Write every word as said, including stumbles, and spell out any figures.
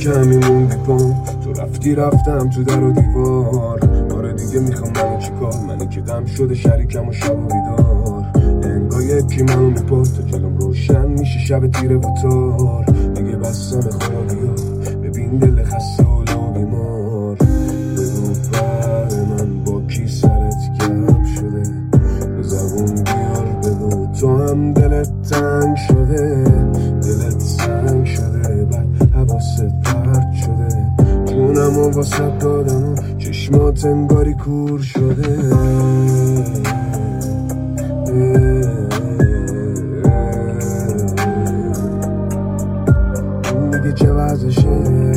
کمی موندی پام، تو رفتی رفتم تو در و دیوار. آره دیگه میخوام منو چیکار، منی که غم شده شریکم و شب و بیدار. انگار یکی منو میپاد تا جلوم روشن میشه شب تیره و تار. دیگه بستم خوابیا، ببین دل خسته و لا بیمار. بگو بر من با کی سرت گرم شده، به زبون بیار بگو تو هم دلت تنگ شده. دلت سنگ شده بعد حواست پرت شده، جونم و واسه دادم و چشمات انگاری کور شده. دیگه چه وضعشه؟